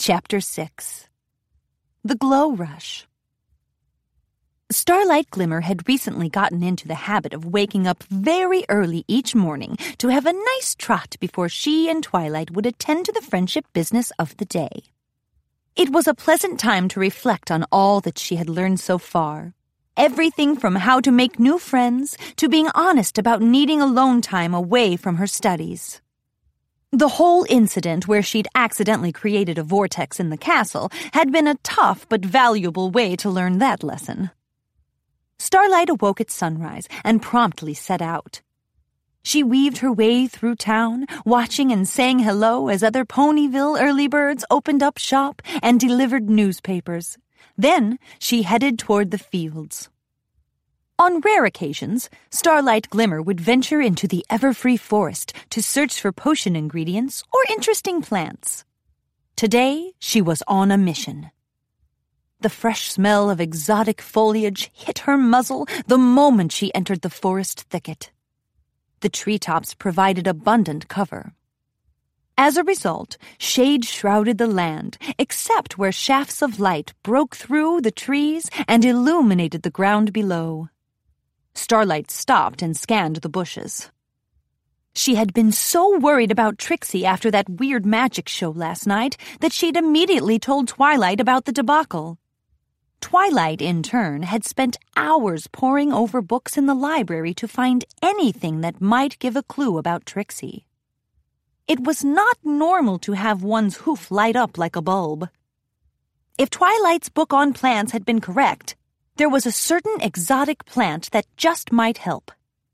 Chapter 6 The Glow Rush. Starlight Glimmer had recently gotten into the habit of waking up very early each morning to have a nice trot before she and Twilight would attend to the friendship business of the day. It was a pleasant time to reflect on all that she had learned so far. Everything from how to make new friends to being honest about needing alone time away from her studies. The whole incident where she'd accidentally created a vortex in the castle had been a tough but valuable way to learn that lesson. Starlight awoke at sunrise and promptly set out. She weaved her way through town, watching and saying hello as other Ponyville early birds opened up shop and delivered newspapers. Then she headed toward the fields. On rare occasions, Starlight Glimmer would venture into the Everfree Forest to search for potion ingredients or interesting plants. Today, she was on a mission. The fresh smell of exotic foliage hit her muzzle the moment she entered the forest thicket. The treetops provided abundant cover. As a result, shade shrouded the land, except where shafts of light broke through the trees and illuminated the ground below. Starlight stopped and scanned the bushes. She had been so worried about Trixie after that weird magic show last night that she'd immediately told Twilight about the debacle. Twilight, in turn, had spent hours poring over books in the library to find anything that might give a clue about Trixie. It was not normal to have one's hoof light up like a bulb. If Twilight's book on plants had been correct, there was a certain exotic plant that just might help.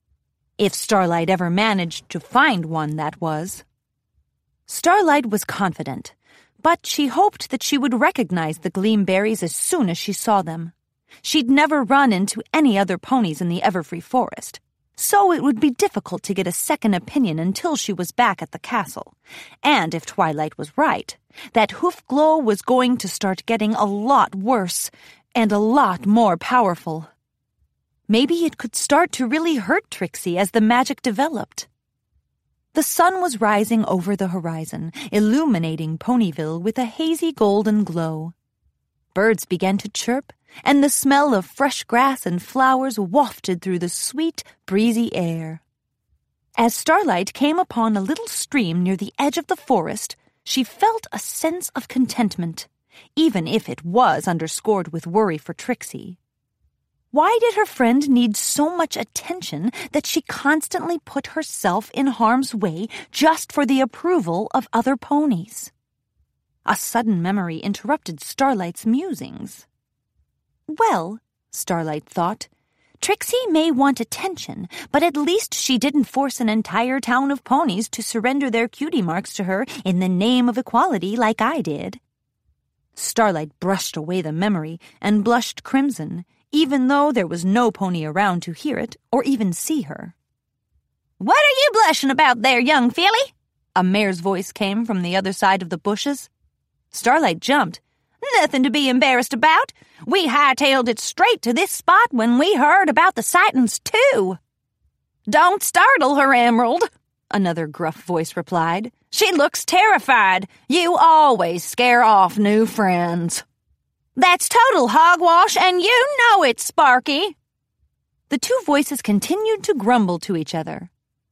If Starlight ever managed to find one, that was. Starlight was confident, but she hoped that she would recognize the gleam berries as soon as she saw them. She'd never run into any other ponies in the Everfree Forest, so it would be difficult to get a second opinion until she was back at the castle. And if Twilight was right, that hoof glow was going to start getting a lot worse and a lot more powerful. Maybe it could start to really hurt Trixie as the magic developed. The sun was rising over the horizon, illuminating Ponyville with a hazy golden glow. Birds began to chirp, and the smell of fresh grass and flowers wafted through the sweet, breezy air. As Starlight came upon a little stream near the edge of the forest, she felt a sense of contentment, even if it was underscored with worry for Trixie. Why did her friend need so much attention that she constantly put herself in harm's way just for the approval of other ponies? A sudden memory interrupted Starlight's musings. Well, Starlight thought, Trixie may want attention, but at least she didn't force an entire town of ponies to surrender their cutie marks to her in the name of equality like I did. Starlight brushed away the memory and blushed crimson, even though there was no pony around to hear it or even see her. "What are you blushing about there, young filly?" a mare's voice came from the other side of the bushes. Starlight jumped. "Nothing to be embarrassed about. We hightailed it straight to this spot when we heard about the sightings, too." "Don't startle her, Emerald," another gruff voice replied. "She looks terrified. You always scare off new friends." "That's total hogwash, and you know it, Sparky." The two voices continued to grumble to each other.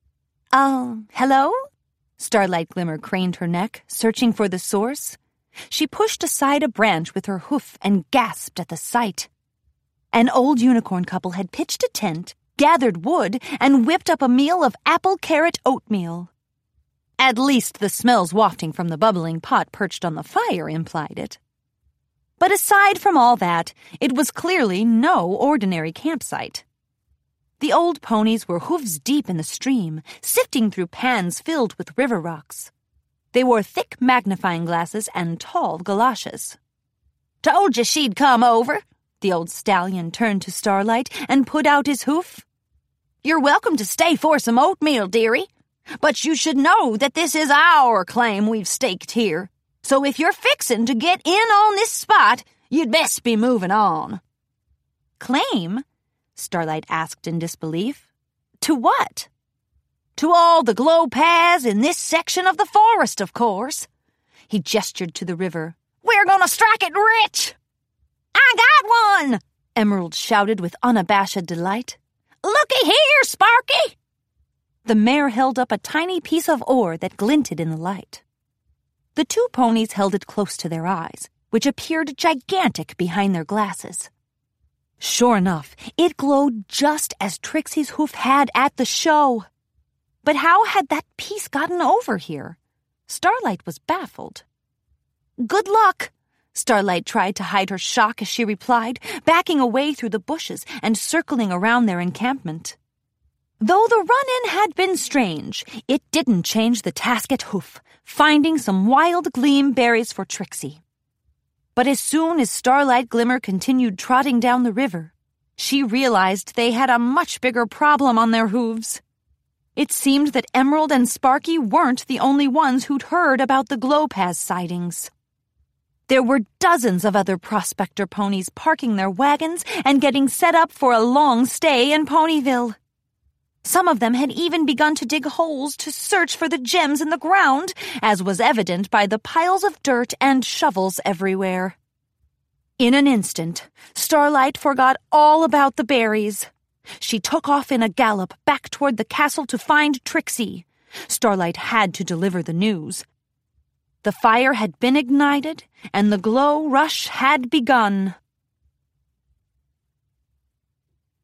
Hello?" Starlight Glimmer craned her neck, searching for the source. She pushed aside a branch with her hoof and gasped at the sight. An old unicorn couple had pitched a tent, gathered wood, and whipped up a meal of apple-carrot oatmeal. At least the smells wafting from the bubbling pot perched on the fire implied it. But aside from all that, it was clearly no ordinary campsite. The old ponies were hooves deep in the stream, sifting through pans filled with river rocks. They wore thick magnifying glasses and tall galoshes. "Told you she'd come over." The old stallion turned to Starlight and put out his hoof. "You're welcome to stay for some oatmeal, dearie. But you should know that this is our claim we've staked here. So if you're fixin' to get in on this spot, you'd best be moving on." "Claim?" Starlight asked in disbelief. "To what?" "To all the glow paths in this section of the forest, of course." He gestured to the river. we're gonna strike it rich. I got one, Emerald shouted with unabashed delight. Looky here, Sparky. The mare held up a tiny piece of ore that glinted in the light. The two ponies held it close to their eyes, which appeared gigantic behind their glasses. Sure enough, it glowed just as Trixie's hoof had at the show. But how had that piece gotten over here? Starlight was baffled. Good luck! Starlight tried to hide her shock as she replied, backing away through the bushes and circling around their encampment. Though the run-in had been strange, it didn't change the task at hoof, finding some wild gleam berries for Trixie. But as soon as Starlight Glimmer continued trotting down the river, she realized they had a much bigger problem on their hooves. It seemed that Emerald and Sparky weren't the only ones who'd heard about the Glowpaz sightings. There were dozens of other prospector ponies parking their wagons and getting set up for a long stay in Ponyville. Some of them had even begun to dig holes to search for the gems in the ground, as was evident by the piles of dirt and shovels everywhere. In an instant, Starlight forgot all about the berries. She took off in a gallop back toward the castle to find Trixie. Starlight had to deliver the news. The fire had been ignited, and the glow rush had begun.